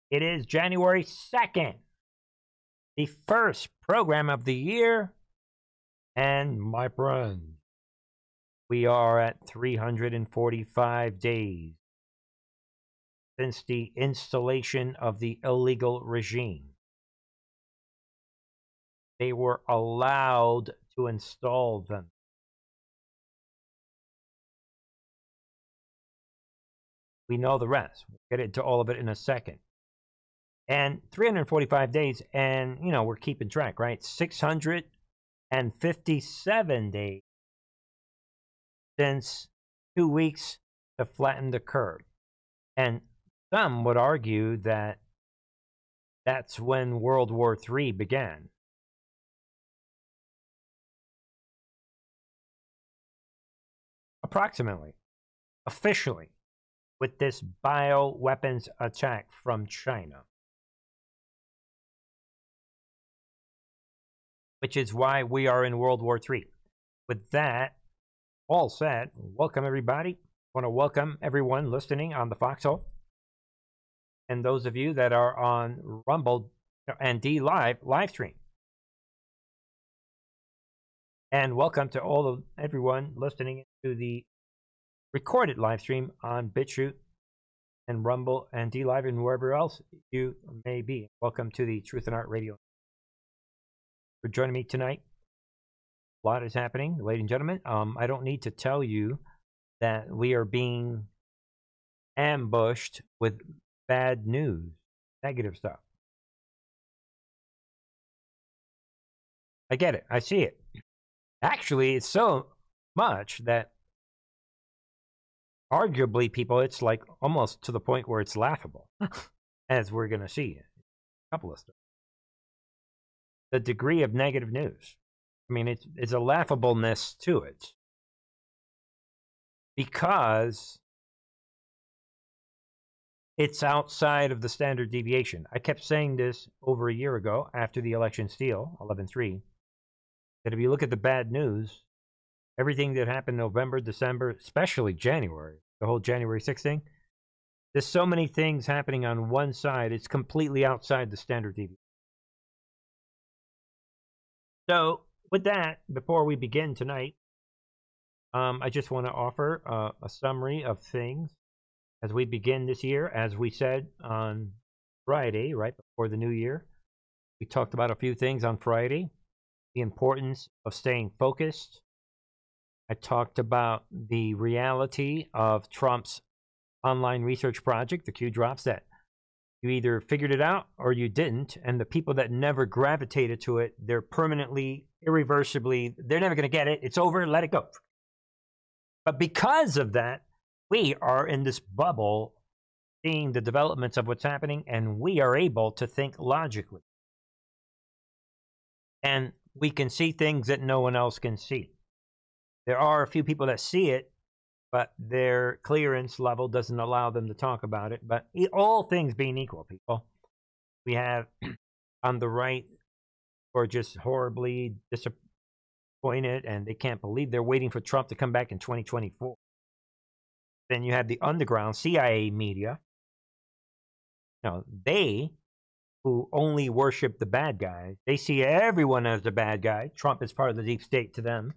It is January 2nd, the first program of the year. And my friend, we are at 345 days since the installation of the illegal regime. They were allowed to install them. We know the rest. We'll get into all of it in a second. And 345 days, and we're keeping track, right? 657 days since 2 weeks to flatten the curve. And some would argue that that's when World War III began. Approximately, officially, with this bioweapons attack from China. Which is why we are in World War III. With that all said, welcome everybody. I want to welcome everyone listening on the Foxhole, and those of you that are on Rumble and D live stream. And welcome to everyone listening to the recorded live stream on BitChute and Rumble and D Live and wherever else you may be. Welcome to the Truth and Art Radio. For joining me tonight. A lot is happening, ladies and gentlemen. I don't need to tell you that we are being ambushed with bad news, negative stuff. I get it. I see it. Actually, it's so much that arguably, people, it's like almost to the point where it's laughable, as we're going to see a couple of stuff. The degree of negative news. I mean, it's a laughableness to it. Because it's outside of the standard deviation. I kept saying this over a year ago after the election steal, 11-3, that if you look at the bad news, everything that happened November, December, especially January, the whole January 6th thing, there's so many things happening on one side, it's completely outside the standard deviation. So, with that, before we begin tonight, I just want to offer a summary of things as we begin this year. As we said on Friday, right before the new year, we talked about a few things on Friday. The importance of staying focused. I talked about the reality of Trump's online research project, the Q drops, that you either figured it out or you didn't, and the people that never gravitated to it, they're permanently, irreversibly, they're never going to get it. It's over, let it go. But because of that, we are in this bubble seeing the developments of what's happening, and we are able to think logically. And we can see things that no one else can see. There are a few people that see it, but their clearance level doesn't allow them to talk about it. But all things being equal, people, we have on the right who are just horribly disappointed, and they can't believe they're waiting for Trump to come back in 2024. Then you have the underground CIA media. They who only worship the bad guys, they see everyone as the bad guy. Trump is part of the deep state to them.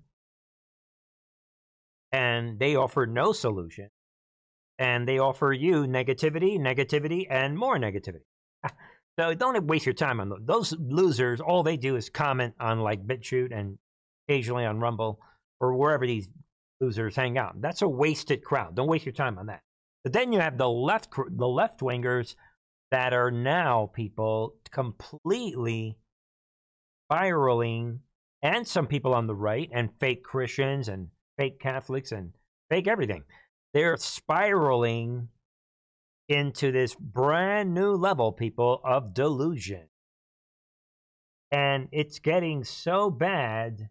And they offer no solution. And they offer you negativity, and more negativity. So don't waste your time on those losers. All they do is comment on like BitChute and occasionally on Rumble or wherever these losers hang out. That's a wasted crowd. Don't waste your time on that. But then you have the left-wingers that are now, people, completely spiraling, and some people on the right, and fake Christians and fake Catholics and fake everything. They're spiraling into this brand new level, people, of delusion. And it's getting so bad.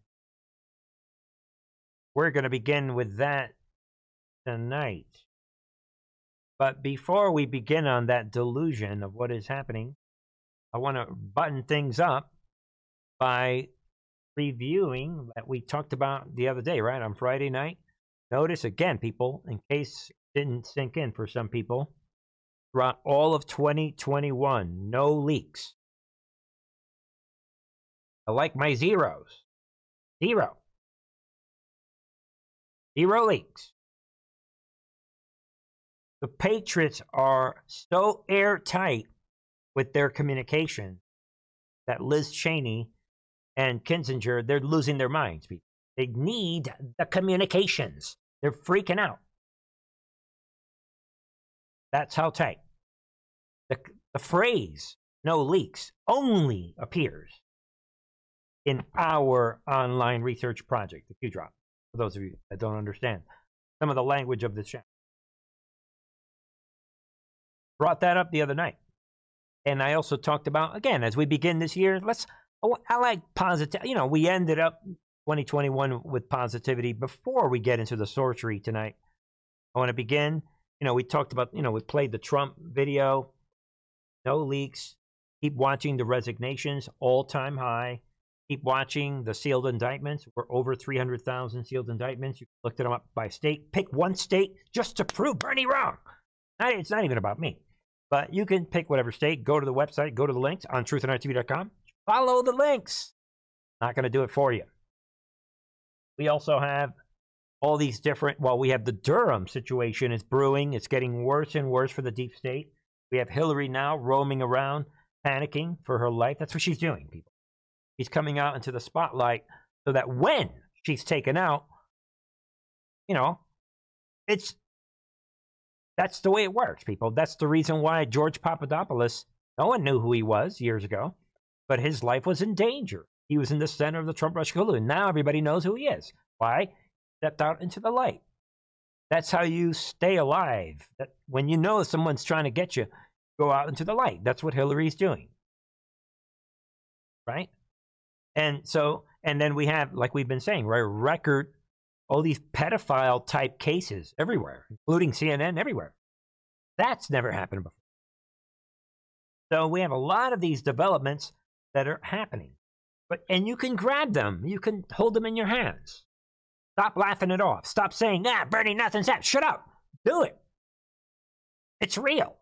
We're going to begin with that tonight. But before we begin on that delusion of what is happening, I want to button things up by reviewing that we talked about the other day, right, on Friday night. Notice again, people, in case it didn't sink in for some people, throughout all of 2021. No leaks. I like my zeros. Zero. Zero leaks. The Patriots are so airtight with their communication that Liz Cheney and Kinzinger, they're losing their minds. They need the communications. They're freaking out. That's how tight. The phrase, no leaks, only appears in our online research project, the Q-Drop, for those of you that don't understand some of the language of this channel. Brought that up the other night. And I also talked about, again, as we begin this year, I like positive. You know, we ended up 2021 with positivity. Before we get into the sorcery tonight, I want to begin. You know, we talked about, you know, we played the Trump video, no leaks. Keep watching the resignations, all-time high. Keep watching the sealed indictments. We're over 300,000 sealed indictments. You looked them up by state. Pick one state just to prove Bernie wrong. It's not even about me. But you can pick whatever state. Go to the website. Go to the links on truthandrtv.com. Follow the links. Not going to do it for you. We also have all these different, well, we have the Durham situation is brewing. It's getting worse and worse for the deep state. We have Hillary now roaming around, panicking for her life. That's what she's doing, people. She's coming out into the spotlight so that when she's taken out, you know, that's the way it works, people. That's the reason why George Papadopoulos, no one knew who he was years ago, but his life was in danger. He was in the center of the Trump-Russia collusion. Now everybody knows who he is. Why? Stepped out into the light. That's how you stay alive. That when you know someone's trying to get you, go out into the light. That's what Hillary's doing. Right? And so, and then we have, like we've been saying, right, record all these pedophile type cases everywhere, including CNN everywhere. That's never happened before. So we have a lot of these developments that are happening. And you can grab them. You can hold them in your hands. Stop laughing it off. Stop saying, Bernie, nothing's happened. Shut up. Do it. It's real.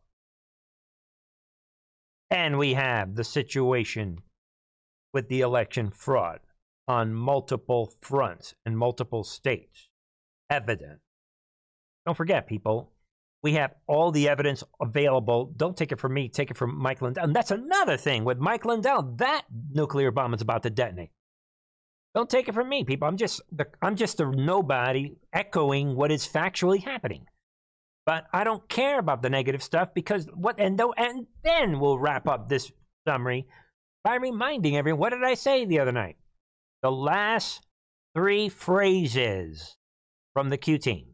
And we have the situation with the election fraud on multiple fronts in multiple states. Evident. Don't forget, people, we have all the evidence available. Don't take it from me. Take it from Mike Lindell. And that's another thing with Mike Lindell. That nuclear bomb is about to detonate. Don't take it from me, people. I'm just a nobody echoing what is factually happening. But I don't care about the negative stuff because and then we'll wrap up this summary by reminding everyone, what did I say the other night? The last three phrases from the Q team.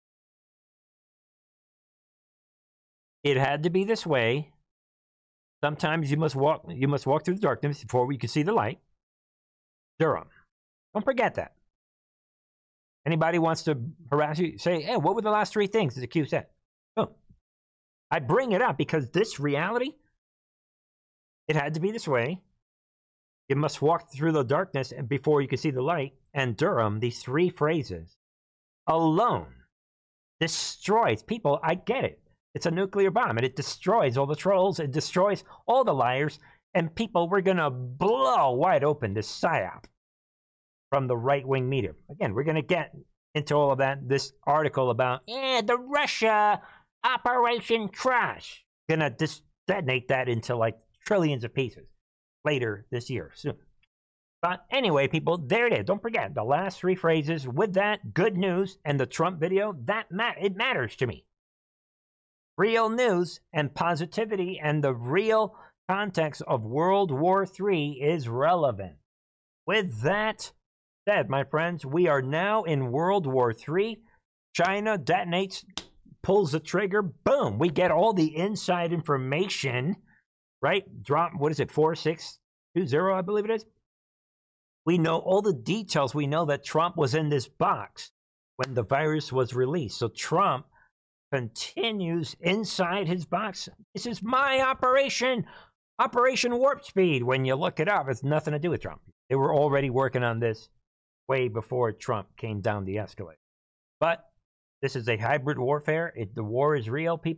It had to be this way. Sometimes you must walk through the darkness before we can see the light. Durham. Don't forget that. Anybody wants to harass you, say, hey, what were the last three things that the Q said? Oh. I bring it up because this reality, it had to be this way. You must walk through the darkness before you can see the light. And Durham, these three phrases alone destroys people. I get it. It's a nuclear bomb, and it destroys all the trolls. It destroys all the liars. And people, we're going to blow wide open this psyop from the right-wing media. Again, we're going to get into all of that. This article about, the Russia Operation Trash. Going to detonate that into like trillions of pieces later this year, soon. But anyway, people, there it is. Don't forget, the last three phrases with that good news and the Trump video, it matters to me. Real news and positivity and the real context of World War III is relevant. With that said, my friends, we are now in World War III. China detonates, pulls the trigger, boom. We get all the inside information, right? Drop, what is it, 4620, I believe it is? We know all the details. We know that Trump was in this box when the virus was released. So Trump continues inside his box. This is my operation, Operation Warp Speed. When you look it up, it's nothing to do with Trump. They were already working on this way before Trump came down the escalator. But this is a hybrid warfare. The war is real, people.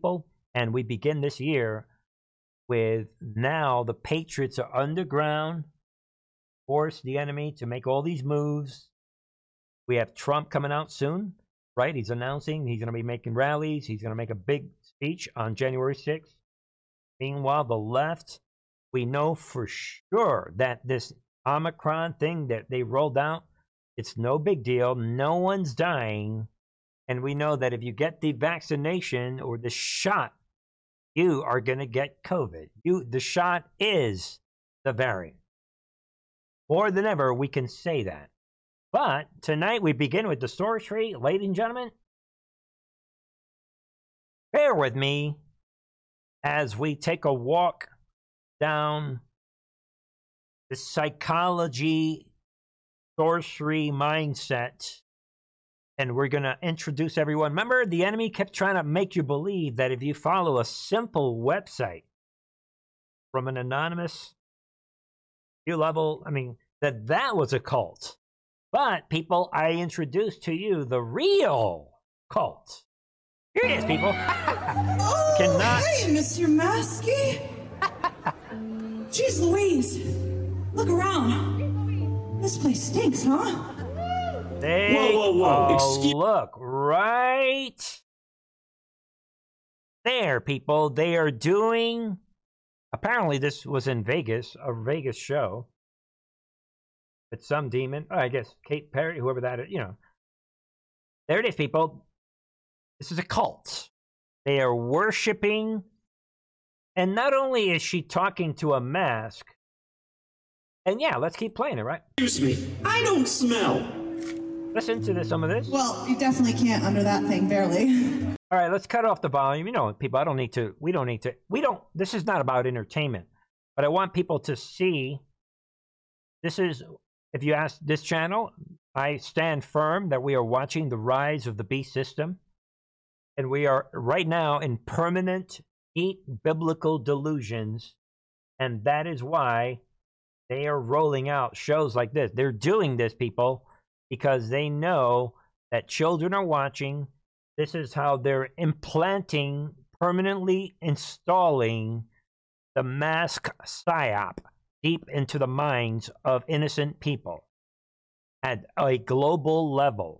And we begin this year with now the Patriots are underground, force the enemy to make all these moves. We have Trump coming out soon, right? He's announcing he's going to be making rallies. He's going to make a big speech on January 6th. Meanwhile, the left, we know for sure that this Omicron thing that they rolled out, it's no big deal. No one's dying. And we know that if you get the vaccination or the shot, you are going to get COVID. The shot is the variant. More than ever, we can say that. But tonight we begin with the story tree. Ladies and gentlemen, bear with me as we take a walk down the psychology, sorcery mindset. And we're going to introduce everyone. Remember, the enemy kept trying to make you believe that if you follow a simple website from an anonymous level, that was a cult. But, people, I introduced to you the real cult. Here it is, people. Hey, Mr. Maskey. Jeez Louise. Look around. This place stinks, huh? Whoa. Look, right there, people. They are doing, apparently this was in Vegas, a Vegas show. It's some demon, I guess Kate Perry, whoever that is, There it is, people. This is a cult. They are worshiping, and not only is she talking to a mask, and yeah, let's keep playing it, right? Excuse me, I don't smell. Listen to some of this. Well, you definitely can't under that thing, barely. All right, let's cut off the volume. People, this is not about entertainment, but I want people to see, this is, if you ask this channel, I stand firm that we are watching the rise of the beast system, and we are right now in permanent, deep biblical delusions, and that is why they are rolling out shows like this. They're doing this, people, because they know that children are watching. This is how they're implanting, permanently installing the mask psyop deep into the minds of innocent people at a global level.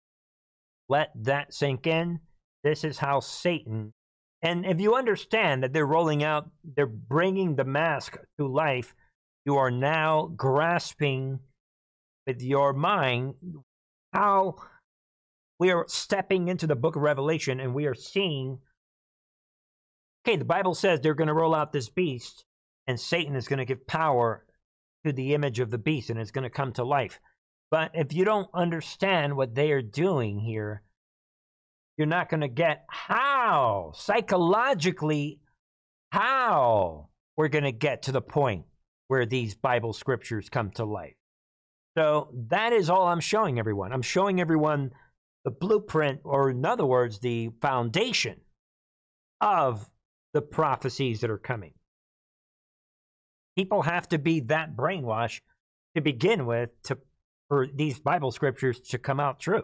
Let that sink in. This is how Satan, and if you understand that they're rolling out, they're bringing the mask to life, you are now grasping with your mind how we are stepping into the book of Revelation, and we are seeing, okay, the Bible says they're going to roll out this beast, and Satan is going to give power to the image of the beast, and it's going to come to life. But if you don't understand what they are doing here, you're not going to get how, psychologically, how we're going to get to the point where these Bible scriptures come to life. So that is all I'm showing everyone. I'm showing everyone the blueprint, or in other words, the foundation of the prophecies that are coming. People have to be that brainwashed to begin with for these Bible scriptures to come out true.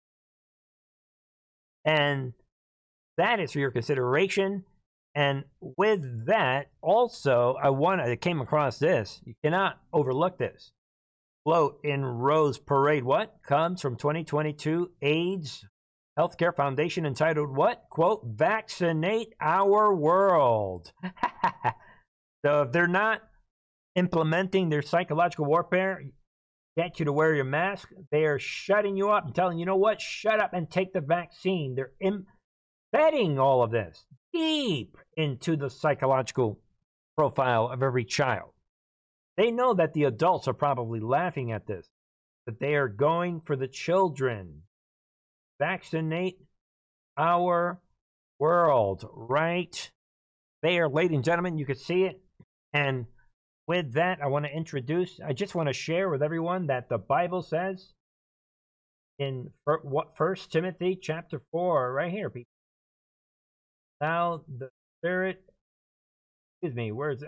And that is for your consideration. And with that, also, I came across this. You cannot overlook this. Float in Rose Parade. What comes from 2022 AIDS Healthcare Foundation entitled what? Quote, vaccinate our world. So if they're not implementing their psychological warfare, get you to wear your mask, they are shutting you up and telling you know what? Shut up and take the vaccine. They're embedding all of this deep into the psychological profile of every child. They know that the adults are probably laughing at this, but they are going for the children. Vaccinate our world, right there, ladies and gentlemen. You can see it. And with that, I just want to share with everyone that the Bible says in 1 Timothy chapter 4, right here, people. Now the Spirit, where's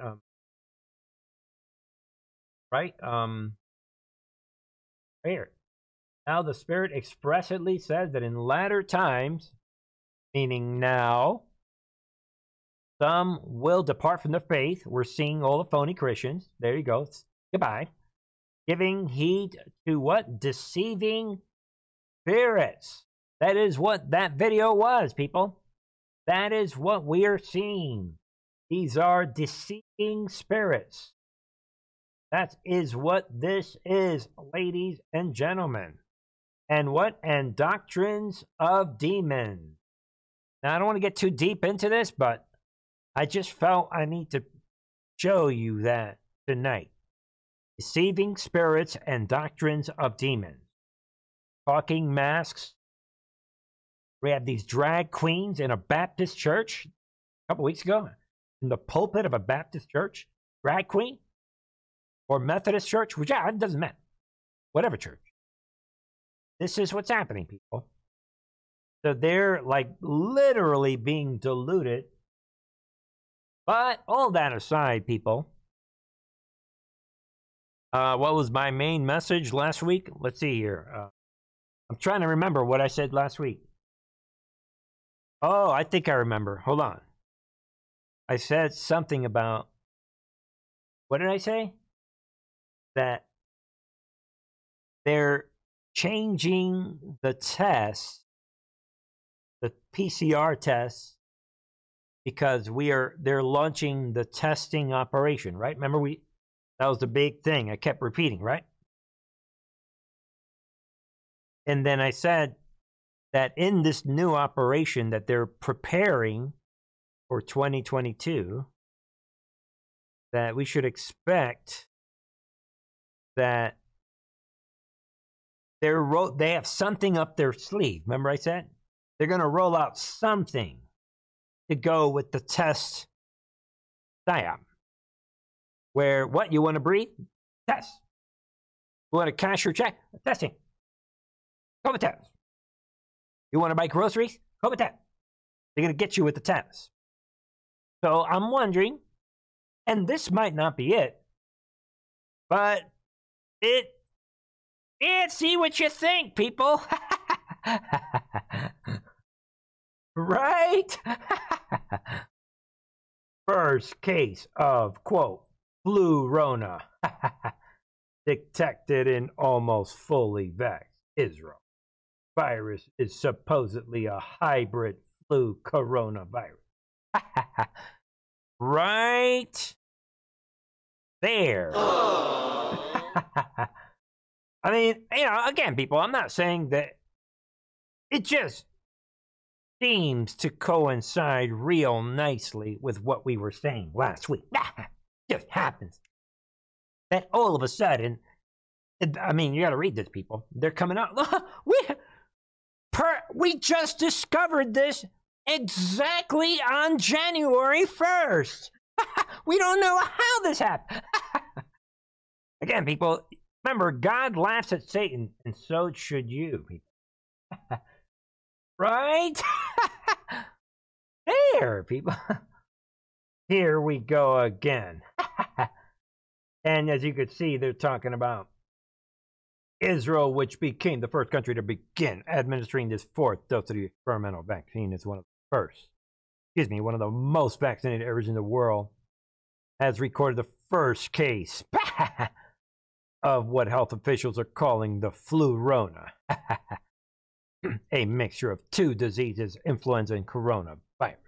right here. Now the Spirit expressly says that in latter times, meaning now, Some will depart from the faith. We're seeing all the phony Christians. There you go. Goodbye. Giving heed to what? Deceiving spirits. That is what that video was, people. That is what we are seeing. These are deceiving spirits. That is what this is, ladies and gentlemen. And what? And doctrines of demons. Now, I don't want to get too deep into this, but I just felt I need to show you that tonight. Deceiving spirits and doctrines of demons. Talking masks. We have these drag queens in a Baptist church a couple weeks ago. In the pulpit of a Baptist church. Drag queen. Or Methodist church. Which, it doesn't matter. Whatever church. This is what's happening, people. So they're like literally being diluted. But all that aside, people. What was my main message last week? Let's see here. I'm trying to remember what I said last week. Oh, I think I remember. Hold on. I said something about, what did I say? That they're changing the test, the PCR test, because they're launching the testing operation, right? Remember that was the big thing I kept repeating, right? And then I said that in this new operation that they're preparing for 2022, that we should expect that they have something up their sleeve. Remember I said? They're going to roll out something to go with the test psyop. Where what? You want to breathe? Test. You want to cash your check? Testing. COVID test. You want to buy groceries? COVID test. They're going to get you with the test. So I'm wondering, and this might not be it, but see what you think, people. Right? First case of, quote, flu Rona detected in almost fully vaxxed Israel. Virus is supposedly a hybrid flu coronavirus. Right there. I mean, again, people, I'm not saying that it just seems to coincide real nicely with what we were saying last week. Just happens that all of a sudden, I mean, you got to read this, people. They're coming out. We just discovered this exactly on January 1st. We don't know how this happened. Again, people, remember, God laughs at Satan, and so should you, people. Right? There, people. Here we go again. And as you could see, they're talking about Israel, which became the first country to begin administering this fourth dose of the experimental vaccine, is one of the first. One of the most vaccinated areas in the world, has recorded the first case of what health officials are calling the flu Rona. A mixture of two diseases, influenza and coronavirus.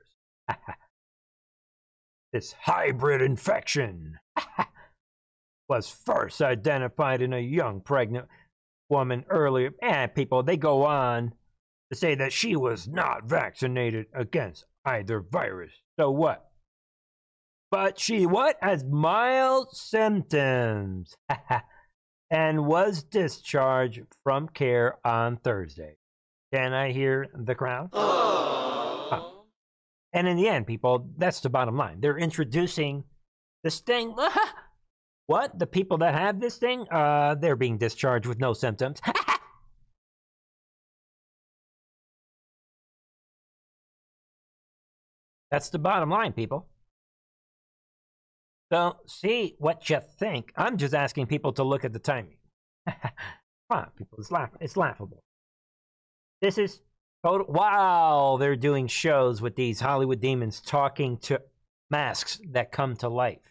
This hybrid infection was first identified in a young pregnant woman earlier. And people, they go on to say that she was not vaccinated against either virus. So what? But she has mild symptoms and was discharged from care on Thursday. Can I hear the crowd? And in the end, people, that's the bottom line. They're introducing this thing. What? The people that have this thing, they're being discharged with no symptoms. That's the bottom line, people. So, see what you think. I'm just asking people to look at the timing. Come on, people. It's laughable. This is total. Wow, they're doing shows with these Hollywood demons talking to masks that come to life.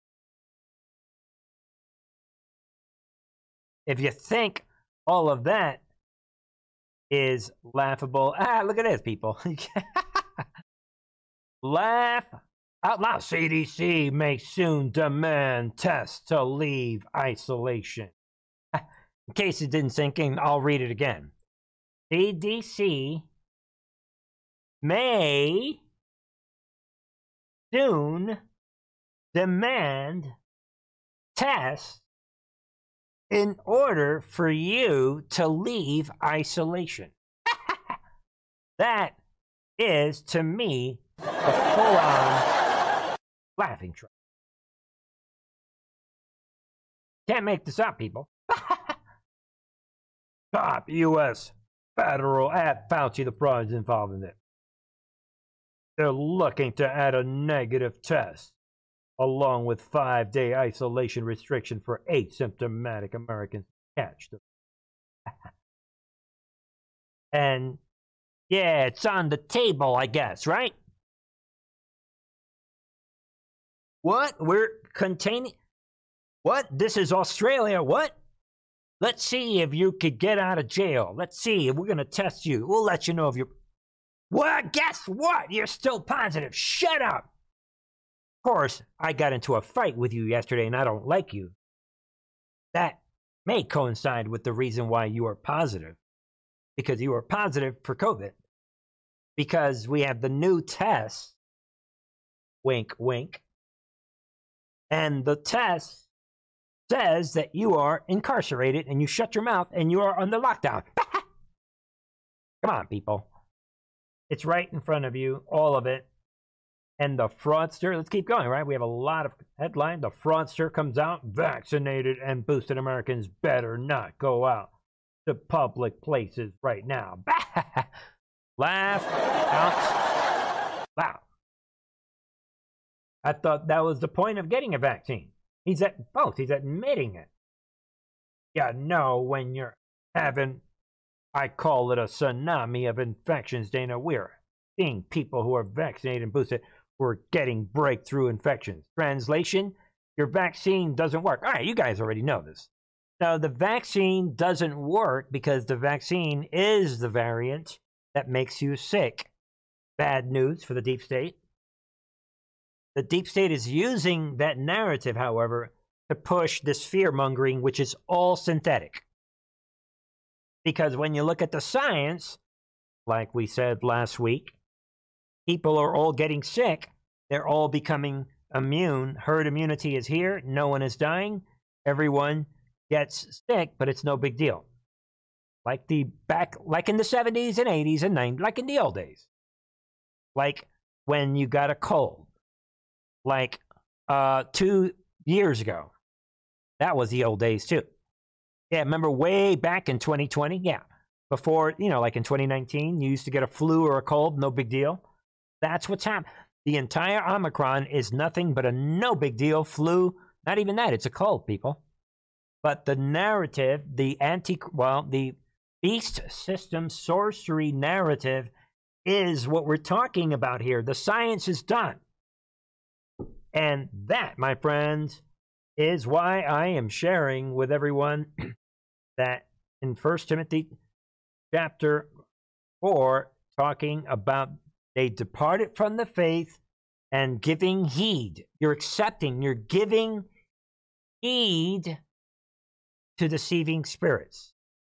If you think all of that is laughable, look at this, people. Laugh out loud. CDC may soon demand tests to leave isolation. In case it didn't sink in, I'll read it again. CDC may soon demand tests in order for you to leave isolation. That is, to me, a full-on laughing track. Can't make this up, people. Top U.S. federal at Fauci, the fraud is involved in it. They're looking to add a negative test along with 5-day isolation restriction for asymptomatic Americans to catch them. And yeah, it's on the table, I guess, right? What? We're containing? What? This is Australia? What? Let's see if you could get out of jail. Let's see if we're going to test you. We'll let you know if you're... Well, guess what? You're still positive. Shut up. Of course, I got into a fight with you yesterday and I don't like you. That may coincide with the reason why you are positive. Because you are positive for COVID. Because we have the new test. Wink, wink. And the test says that you are incarcerated and you shut your mouth and you are under lockdown. Come on, people. It's right in front of you, all of it. And the fraudster, let's keep going, right? We have a lot of headlines. The fraudster comes out, vaccinated and boosted Americans better not go out to public places right now. Laugh out loud. I thought that was the point of getting a vaccine. He's at both. He's admitting it. Yeah, no, when you're having, I call it a tsunami of infections, Dana. We're seeing people who are vaccinated and boosted who are getting breakthrough infections. Translation, your vaccine doesn't work. All right, you guys already know this. Now, the vaccine doesn't work because the vaccine is the variant that makes you sick. Bad news for the deep state. The deep state is using that narrative, however, to push this fear-mongering, which is all synthetic. Because when you look at the science, like we said last week, people are all getting sick. They're all becoming immune. Herd immunity is here. No one is dying. Everyone gets sick, but it's no big deal. Like in the 70s and 80s and 90s, like in the old days. Like when you got a cold. Like 2 years ago. That was the old days too. Yeah, remember way back in 2020? Yeah. Before, like in 2019, you used to get a flu or a cold, no big deal. That's what's happened. The entire Omicron is nothing but a no big deal flu. Not even that, it's a cold, people. But the narrative, the beast system sorcery narrative is what we're talking about here. The science is done. And that, my friends, is why I am sharing with everyone that in 1 Timothy chapter 4, talking about they departed from the faith and giving heed. You're giving heed to deceiving spirits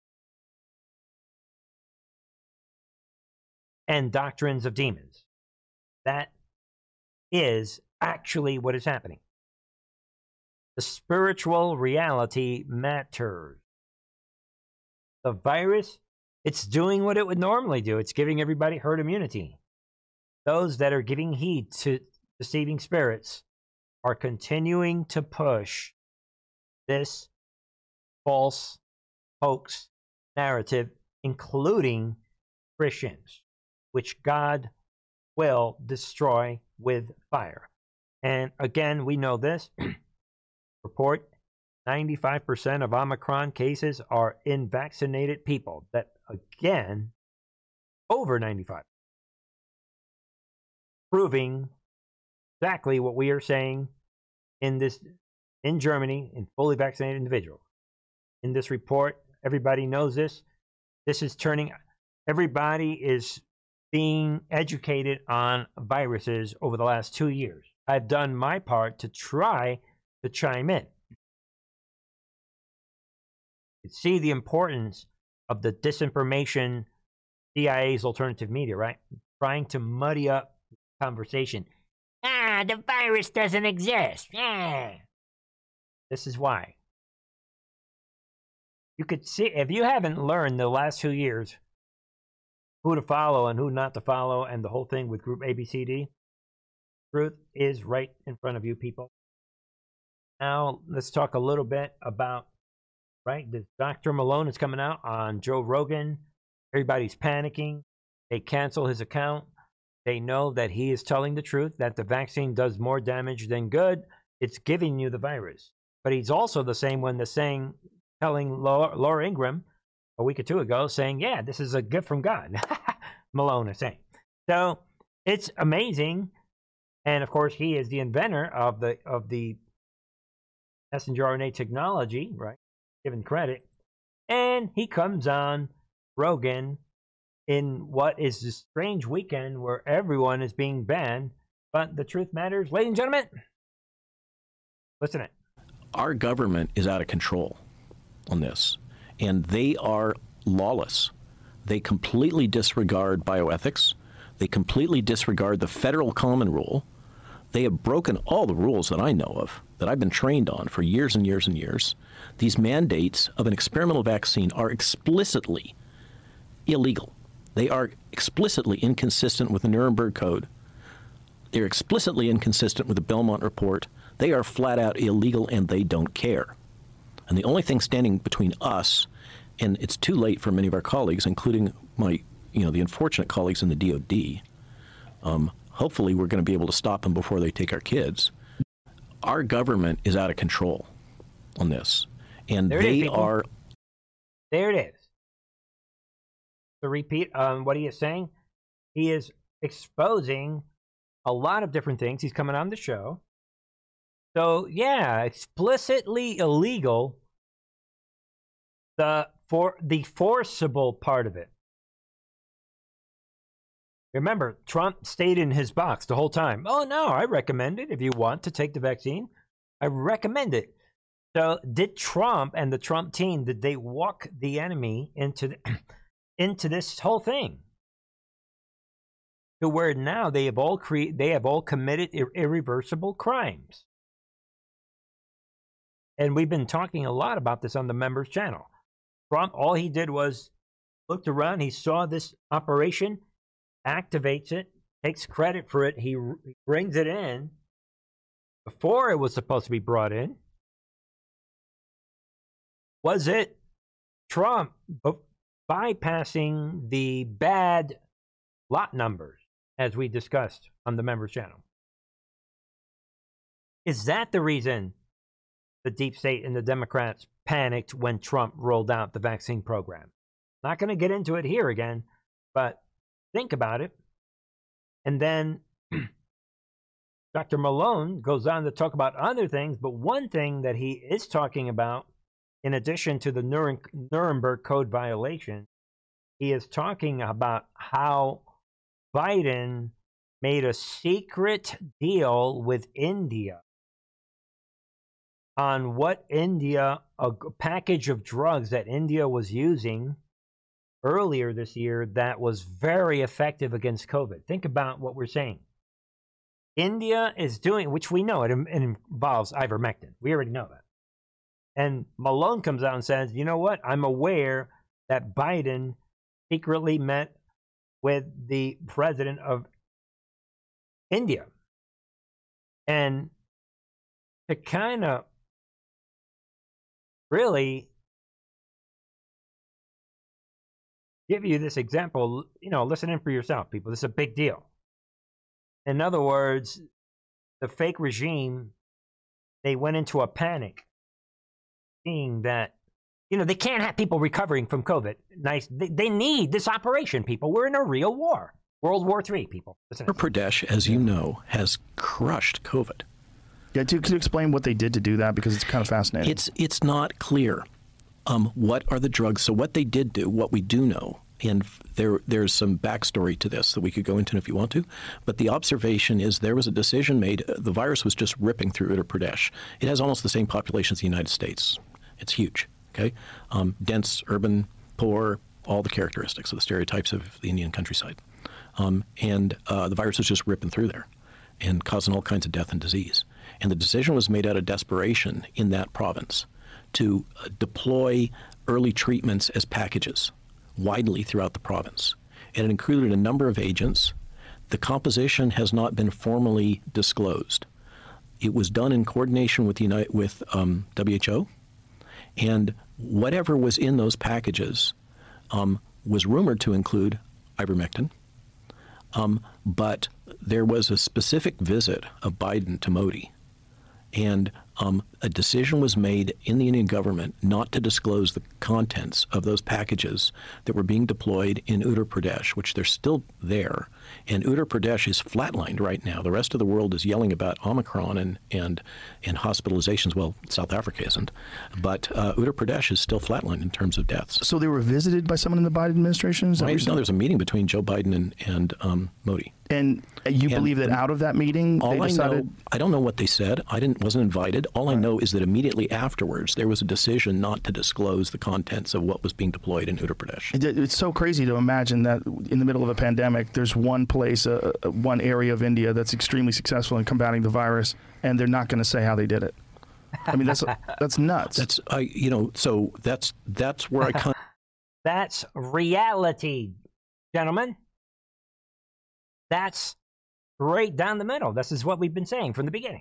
and doctrines of demons. That is actually what is happening. The spiritual reality matters. The virus, it's doing what it would normally do. It's giving everybody herd immunity. Those that are giving heed to deceiving spirits are continuing to push this false hoax narrative, including Christians, which God will destroy with fire. And again, we know this. Report 95% of Omicron cases are in vaccinated people. That, again, over 95. Proving exactly what we are saying in Germany in fully vaccinated individuals. In this report, everybody knows this. This is everybody is being educated on viruses over the last 2 years. I've done my part to try to chime in. You see the importance of the disinformation, CIA's alternative media, right? Trying to muddy up the conversation. The virus doesn't exist. This is why. You could see, if you haven't learned the last 2 years who to follow and who not to follow, and the whole thing with Group ABCD, truth is right in front of you, people. Now, let's talk a little bit about, right, this Dr. Malone is coming out on Joe Rogan. Everybody's panicking. They cancel his account. They know that he is telling the truth, that the vaccine does more damage than good. It's giving you the virus. But he's also the same one that's telling Laura Ingraham a week or two ago, saying, yeah, this is a gift from God. Malone is saying. So it's amazing. And of course, he is the inventor of the messenger RNA technology, right? Given credit. And he comes on Rogan in what is a strange weekend where everyone is being banned. But the truth matters. Ladies and gentlemen, listen to it. Our government is out of control on this, and they are lawless. They completely disregard bioethics. They completely disregard the federal common rule. They have broken all the rules that I know of, that I've been trained on for years and years and years. These mandates of an experimental vaccine are explicitly illegal. They are explicitly inconsistent with the Nuremberg Code. They're explicitly inconsistent with the Belmont Report. They are flat out illegal, and they don't care. And the only thing standing between us, and it's too late for many of our colleagues, including the unfortunate colleagues in the DOD, hopefully we're going to be able to stop them before they take our kids. Our government is out of control on this. And There it is. To repeat what he is saying, he is exposing a lot of different things. He's coming on the show. So, yeah, explicitly illegal, for the forcible part of it. Remember, Trump stayed in his box the whole time. Oh, no, I recommend it. If you want to take the vaccine, I recommend it. So did Trump and the Trump team, did they walk the enemy into this whole thing? To where now they have all committed irreversible crimes. And we've been talking a lot about this on the members channel. Trump, all he did was looked around, he saw this operation, activates it, takes credit for it, he brings it in before it was supposed to be brought in. Was it Trump bypassing the bad lot numbers, as we discussed on the members channel? Is that the reason the deep state and the Democrats panicked when Trump rolled out the vaccine program? Not going to get into it here again, but think about it. And then Dr. Malone goes on to talk about other things, but one thing that he is talking about, in addition to the Nuremberg Code violation, he is talking about how Biden made a secret deal with India on a package of drugs that India was using earlier this year that was very effective against COVID. Think about what we're saying. India is doing, which we know it involves ivermectin. We already know that. And Malone comes out and says, you know what? I'm aware that Biden secretly met with the president of India. And to kind of really give you this example, listen in for yourself, people. This is a big deal. In other words, the fake regime, they went into a panic, seeing that, they can't have people recovering from COVID. They need this operation, people. We're in a real war. World War III, people. Uttar Pradesh, as you know, has crushed COVID. Yeah, could you explain what they did to do that? Because it's kind of fascinating. It's not clear what are the drugs. So what they did do, what we do know, and there's some backstory to this that we could go into if you want to, but the observation is there was a decision made. The virus was just ripping through Uttar Pradesh. It has almost the same population as the United States. It's huge, okay? Dense, urban, poor, all the characteristics of the stereotypes of the Indian countryside. And the virus was just ripping through there and causing all kinds of death and disease. And the decision was made out of desperation in that province to deploy early treatments as packages widely throughout the province. And it included a number of agents. The composition has not been formally disclosed. It was done in coordination with WHO, and whatever was in those packages was rumored to include ivermectin. But there was a specific visit of Biden to Modi, and a decision was made in the Indian government not to disclose the contents of those packages that were being deployed in Uttar Pradesh, which they're still there. And Uttar Pradesh is flatlined right now. The rest of the world is yelling about Omicron and hospitalizations. Well, South Africa isn't. But Uttar Pradesh is still flatlined in terms of deaths. So they were visited by someone in the Biden administration? No, there's a meeting between Joe Biden and Modi. And you believe that out of that meeting, they decided? I don't know what they said. wasn't invited. All I know is that immediately afterwards, there was a decision not to disclose the contents of what was being deployed in Uttar Pradesh. It's so crazy to imagine that in the middle of a pandemic, there's one place, one area of India that's extremely successful in combating the virus, and they're not going to say how they did it. I mean, that's nuts. So that's where I come. That's reality, gentlemen. That's right down the middle. This is what we've been saying from the beginning.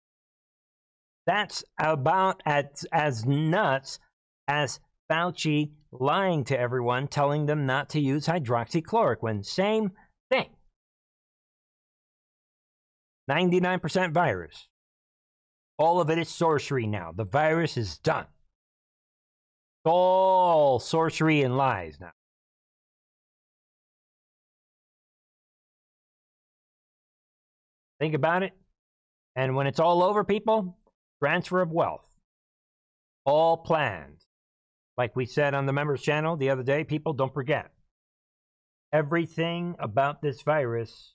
That's about as nuts as Fauci lying to everyone, telling them not to use hydroxychloroquine. Same thing. 99% virus. All of it is sorcery now. The virus is done. It's all sorcery and lies now. Think about it. And when it's all over, people, transfer of wealth. All planned. Like we said on the members channel the other day, people, don't forget. Everything about this virus,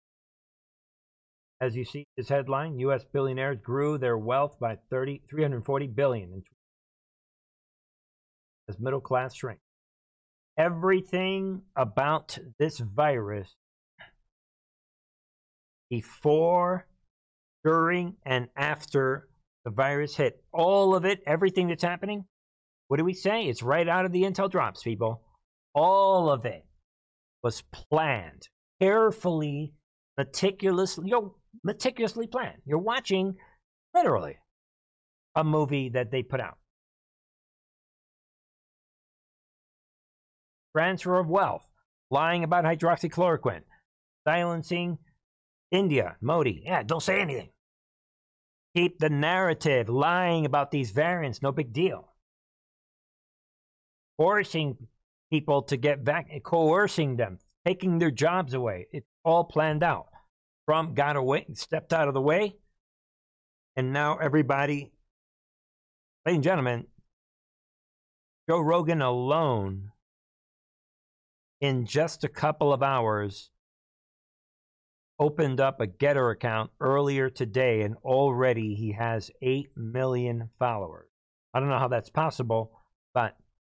as you see this headline, U.S. billionaires grew their wealth by $340 billion as middle class shrank. Everything about this virus, before, during, and after the virus hit, all of it, everything that's happening, what do we say? It's right out of the Intel drops, people. All of it was planned, carefully, meticulously planned. You're watching, literally, a movie that they put out. Transfer of wealth, lying about hydroxychloroquine, silencing India, Modi. Yeah, don't say anything. Keep the narrative, lying about these variants, no big deal. Forcing people to get back, coercing them, taking their jobs away. It's all planned out. Trump got away, stepped out of the way, and now everybody, ladies and gentlemen, Joe Rogan alone, in just a couple of hours, opened up a Getter account earlier today, and already he has 8 million followers. I don't know how that's possible, but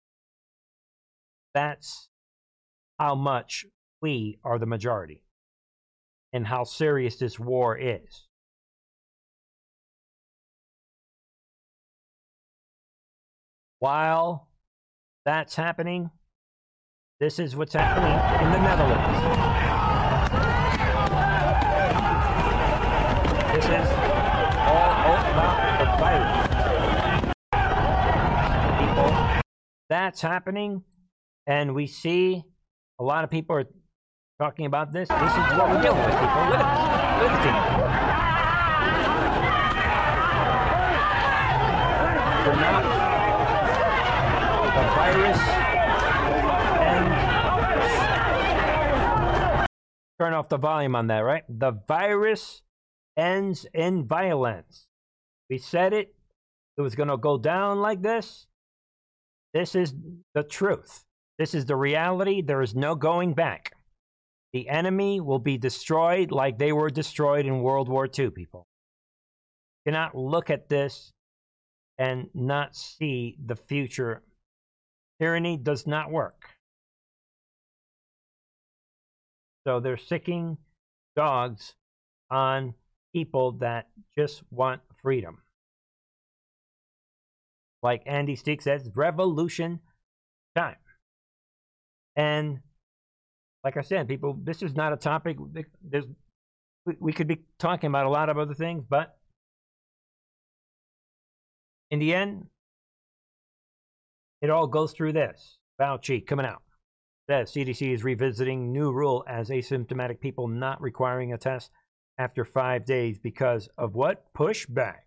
that's how much we are the majority and how serious this war is. While that's happening, this is what's happening in the Netherlands. This is all about the virus. People, that's happening, and we see a lot of people are talking about this. This is what we're dealing with, people. Look at this. The virus turn off the volume on that, right? The virus ends in violence. We said it. It was going to go down like this. This is the truth. This is the reality. There is no going back. The enemy will be destroyed like they were destroyed in World War II, people. You cannot look at this and not see the future. Tyranny does not work. So they're sicking dogs on people that just want freedom. Like Andy Steek says, revolution time. And like I said, people, this is not a topic. We could be talking about a lot of other things, but in the end, it all goes through this. Fauci coming out. Says CDC is revisiting new rule as asymptomatic people not requiring a test after 5 days because of what? Pushback.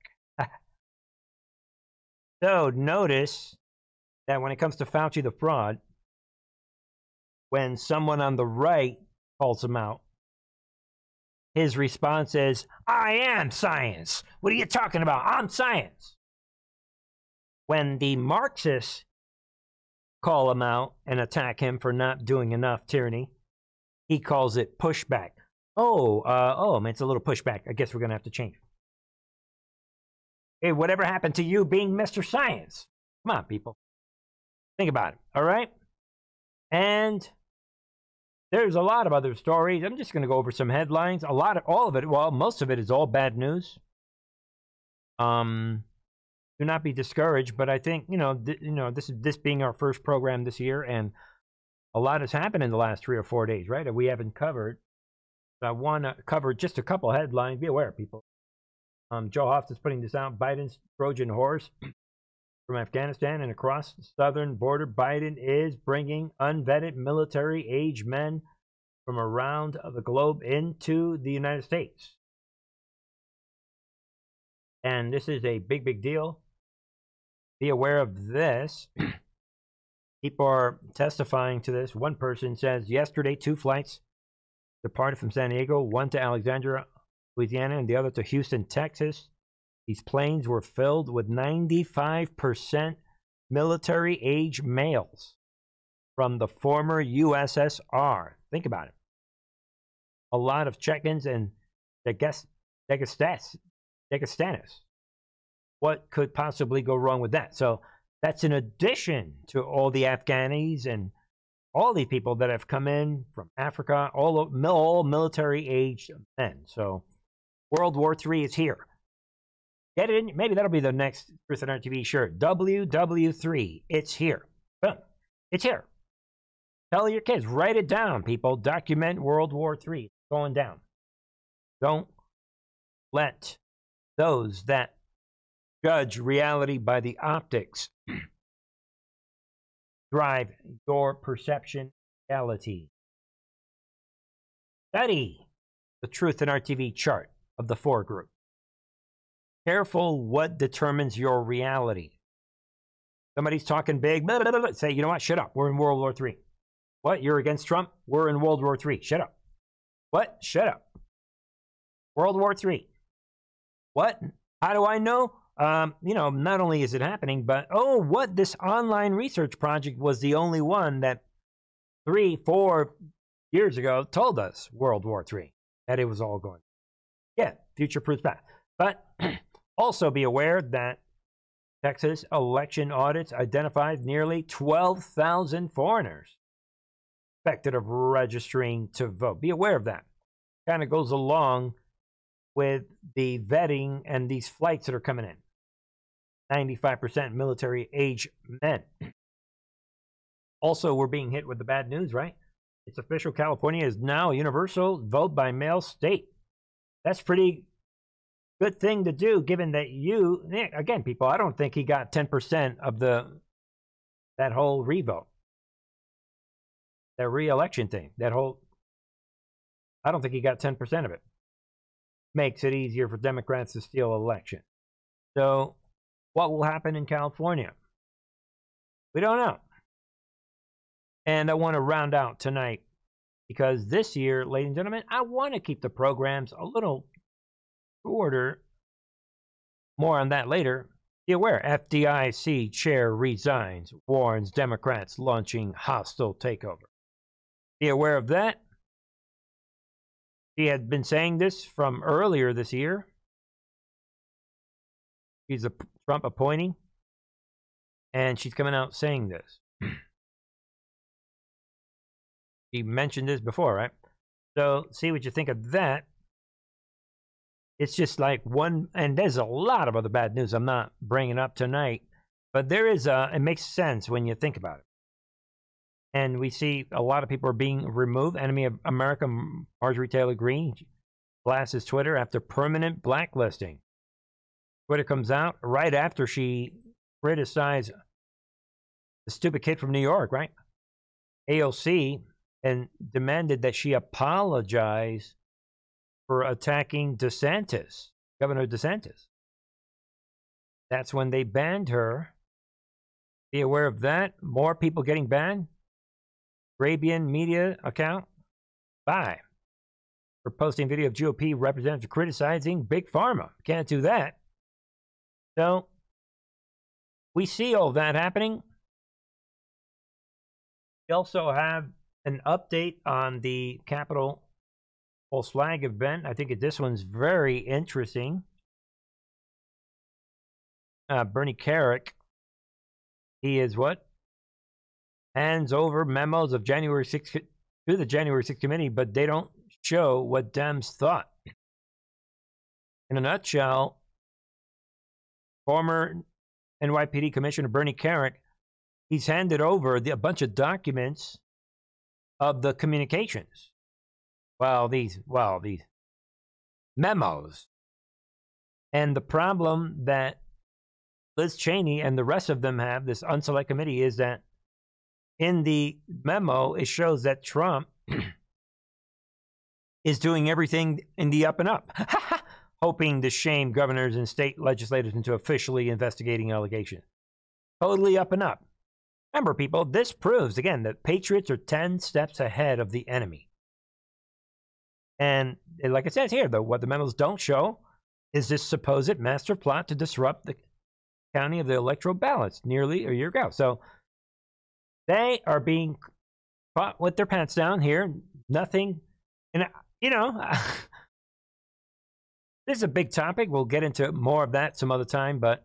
So notice that when it comes to Fauci the fraud, when someone on the right calls him out, his response is, I am science. What are you talking about? I'm science. When the Marxists call him out and attack him for not doing enough tyranny, he calls it pushback. Man, it's a little pushback. I guess we're going to have to change it. Hey, whatever happened to you being Mr. Science? Come on, people. Think about it, all right? And there's a lot of other stories. I'm just going to go over some headlines. All of it, well, most of it is all bad news. Do not be discouraged, but I think, this being our first program this year, and a lot has happened in the last 3 or 4 days, right? That we haven't covered. So I want to cover just a couple headlines. Be aware, people. Joe Hoft is putting this out. Biden's Trojan horse from Afghanistan and across the southern border. Biden is bringing unvetted military-age men from around the globe into the United States. And this is a big, big deal. Be aware of this. People are testifying to this. One person says, yesterday, 2 flights departed from San Diego, one to Alexandria, Louisiana, and the other to Houston, Texas. These planes were filled with 95% military-age males from the former USSR. Think about it. A lot of Chechens and Dagestanis. What could possibly go wrong with that? So that's in addition to all the Afghanis and all these people that have come in from Africa, all military-aged men. So World War III is here. Get it in. Maybe that'll be the next Truth and Art TV shirt. WW3. It's here. Boom. It's here. Tell your kids. Write it down, people. Document World War III. It's going down. Don't let those that judge reality by the optics drive your perception of reality. Study the Truth in Art TV chart of the 4 group. Careful what determines your reality. Somebody's talking big, blah, blah, blah, say, you know what, shut up. We're in World War III. What, you're against Trump? We're in World War III. Shut up. What? Shut up. World War III. What? How do I know? Not only is it happening, but, this online research project was the only one that 3-4 years ago told us World War III, that it was all going. Yeah, future proofs back. But also be aware that Texas election audits identified nearly 12,000 foreigners suspected of registering to vote. Be aware of that. Kind of goes along with the vetting and these flights that are coming in. 95% military-age men. Also, we're being hit with the bad news, right? It's official. California is now a universal vote-by-mail state. That's pretty good thing to do, given that again, people, I don't think he got 10% of that whole revote. That re-election thing. I don't think he got 10% of it. Makes it easier for Democrats to steal election. So, what will happen in California? We don't know. And I want to round out tonight because this year, ladies and gentlemen, I want to keep the programs a little shorter. More on that later. Be aware, FDIC chair resigns, warns Democrats launching hostile takeover. Be aware of that. She had been saying this from earlier this year. She's a Trump appointee, and she's coming out saying this. She mentioned this before, right? So, see what you think of that. It's just like one, and there's a lot of other bad news I'm not bringing up tonight, but there is it makes sense when you think about it. And we see a lot of people are being removed. Enemy of America, Marjorie Taylor Greene, blasts Twitter after permanent blacklisting. Twitter comes out right after she criticized the stupid kid from New York, right? AOC, and demanded that she apologize for attacking DeSantis, Governor DeSantis. That's when they banned her. Be aware of that. More people getting banned. Arabian media account, bye, for posting video of GOP representatives criticizing Big Pharma. Can't do that. So, we see all that happening. We also have an update on the Capitol false flag event. I think this one's very interesting. Bernie Kerik, he is what? Hands over memos of January 6th to the January 6th committee, but they don't show what Dems thought. In a nutshell, former NYPD Commissioner Bernie Kerik, he's handed over a bunch of documents of the communications. These memos. And the problem that Liz Cheney and the rest of them have, this unselect committee, is that in the memo, it shows that Trump is doing everything in the up and up, hoping to shame governors and state legislators into officially investigating allegations. Totally up and up. Remember, people, this proves, again, that patriots are 10 steps ahead of the enemy. And like it says here, though, what the memos don't show is this supposed master plot to disrupt the counting of the electoral ballots nearly a year ago. So they are being caught with their pants down here. Nothing. And, this is a big topic. We'll get into more of that some other time. But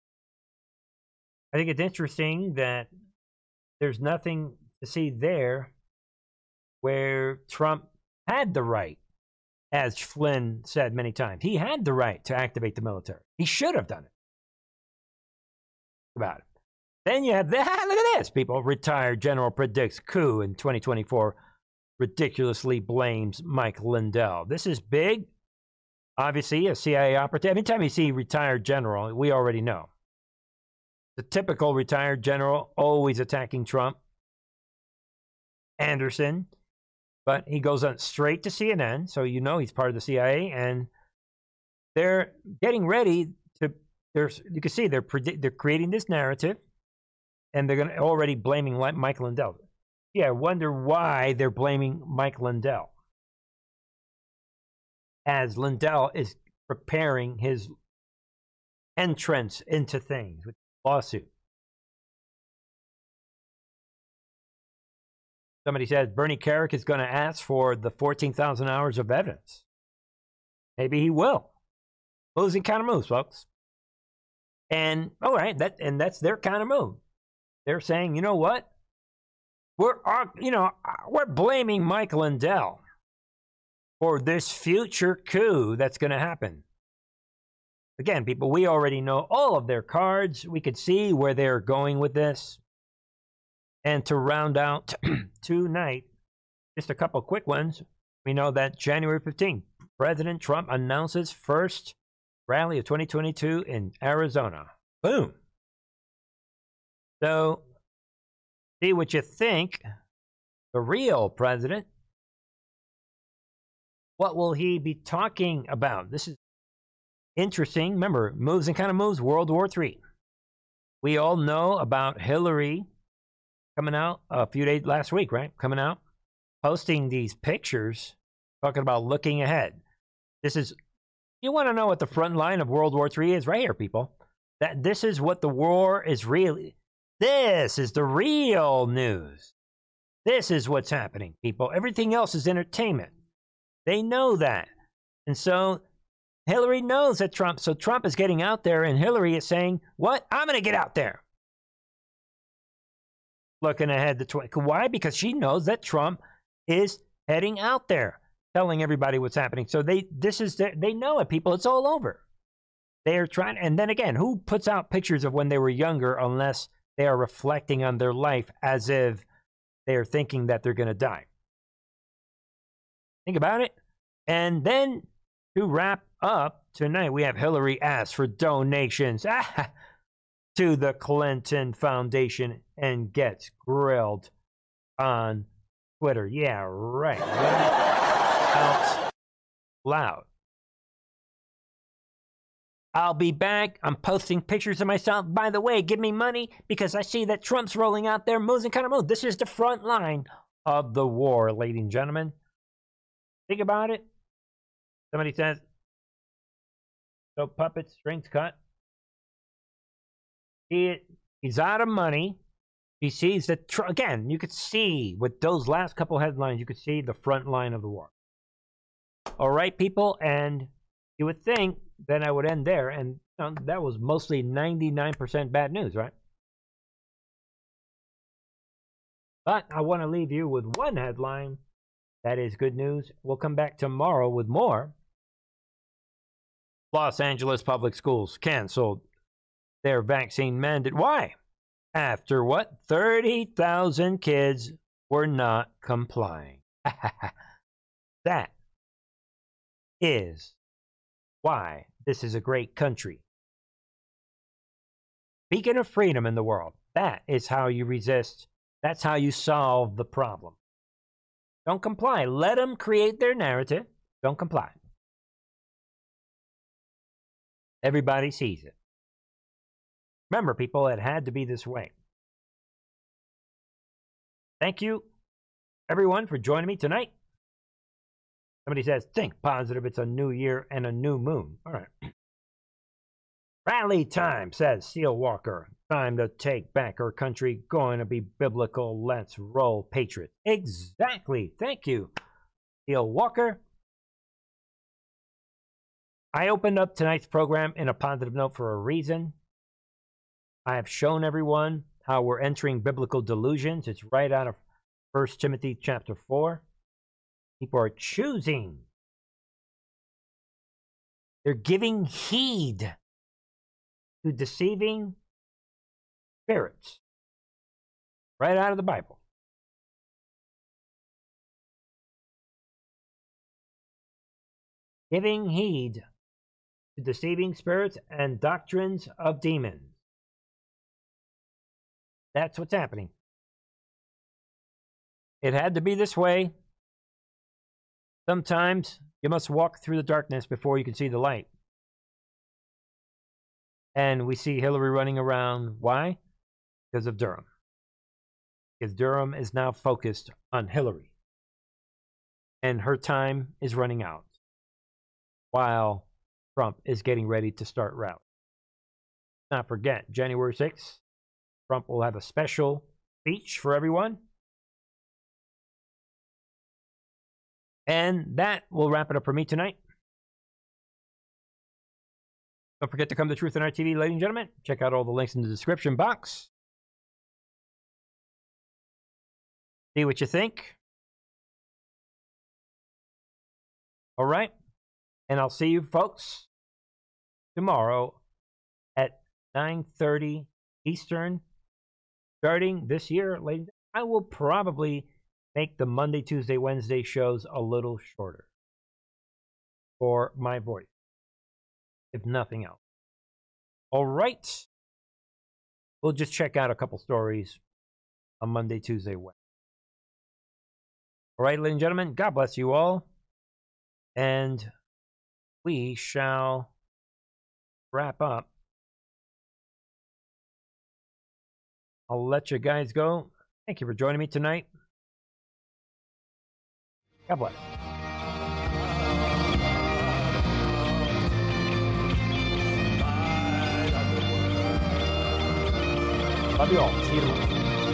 I think it's interesting that there's nothing to see there where Trump had the right, as Flynn said many times. He had the right to activate the military. He should have done it. About it. Then you have that. Look at this, people. Retired general predicts coup in 2024. Ridiculously blames Mike Lindell. This is big. Obviously, a CIA operative. Anytime you see retired general, we already know. The typical retired general, always attacking Trump. Anderson. But he goes on straight to CNN, so you know he's part of the CIA. And they're getting ready to, you can see they're creating this narrative. And they're already blaming Mike Lindell. Yeah, I wonder why they're blaming Mike Lindell. As Lindell is preparing his entrance into things with the lawsuit. Somebody says Bernie Kerik is going to ask for the 14,000 hours of evidence. Maybe he will. Moves and counter moves, folks. And all right, that's their counter move. They're saying, you know what? We're blaming Mike Lindell for this future coup that's going to happen. Again, people, we already know all of their cards. We could see where they're going with this. And to round out tonight, just a couple quick ones. We know that January 15th, President Trump announces first rally of 2022 in Arizona. Boom. So, see what you think. The real president. What will he be talking about? This is interesting. Remember, moves and kind of moves, World War III. We all know about Hillary coming out a few days last week, right? Coming out posting these pictures, talking about looking ahead. You want to know what the front line of World War III is? Right here, people. This is what the war is really. This is the real news. This is what's happening, people. Everything else is entertainment. They know that. And so Hillary knows that so Trump is getting out there, and Hillary is saying, what? I'm going to get out there. Looking ahead to why? Because she knows that Trump is heading out there, telling everybody what's happening. So they know it, people. It's all over. They are trying, and then again, who puts out pictures of when they were younger unless they are reflecting on their life as if they are thinking that they're going to die? Think about it. And then to wrap up tonight, we have Hillary asks for donations to the Clinton Foundation and gets grilled on Twitter. Yeah, right. Out loud. I'll be back. I'm posting pictures of myself. By the way, give me money because I see that Trump's rolling out there, moves and kind of moves. This is the front line of the war, ladies and gentlemen. Think about it. Somebody says, so puppet strings cut. He's out of money. He sees that, again, you could see with those last couple headlines, you could see the front line of the war. All right, people, and you would think then I would end there, and that was mostly 99% bad news, right? But I want to leave you with one headline that is good news. We'll come back tomorrow with more. Los Angeles public schools canceled their vaccine mandate. Why? After what? 30,000 kids were not complying. That is why this is a great country. Beacon of freedom in the world. That is how you resist. That's how you solve the problem. Don't comply. Let them create their narrative. Don't comply. Everybody sees it. Remember, people, it had to be this way. Thank you, everyone, for joining me tonight. Somebody says, think positive. It's a new year and a new moon. All right. Rally time, says Seal Walker. Time to take back our country. Going to be biblical. Let's roll, patriots. Exactly. Thank you, Seal Walker. I opened up tonight's program in a positive note for a reason. I have shown everyone how we're entering biblical delusions. It's right out of 1 Timothy chapter 4. People are choosing. They're giving heed to deceiving spirits. Right out of the Bible. Giving heed to deceiving spirits and doctrines of demons. That's what's happening. It had to be this way. Sometimes you must walk through the darkness before you can see the light. And we see Hillary running around. Why? Because of Durham. Because Durham is now focused on Hillary. And her time is running out. While Trump is getting ready to start rallying. Not forget, January 6th, Trump will have a special speech for everyone. And that will wrap it up for me tonight. Don't forget to come to Truth in Our TV, ladies and gentlemen. Check out all the links in the description box. See what you think. All right. And I'll see you folks tomorrow at 9:30 Eastern. Starting this year, ladies, I will probably make the Monday, Tuesday, Wednesday shows a little shorter for my voice, if nothing else. All right. We'll just check out a couple stories on Monday, Tuesday, Wednesday. All right, ladies and gentlemen, God bless you all. And we shall wrap up. I'll let you guys go. Thank you for joining me tonight. God bless. Love you all. See you tomorrow.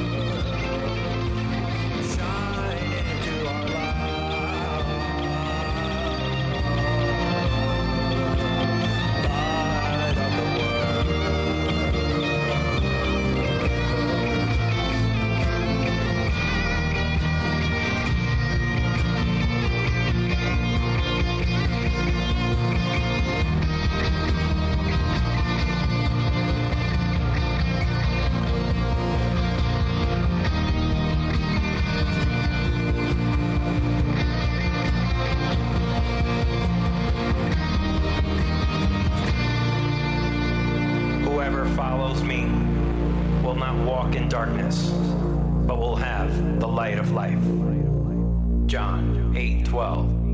Follows me will not walk in darkness, but will have the light of life. John 8:12.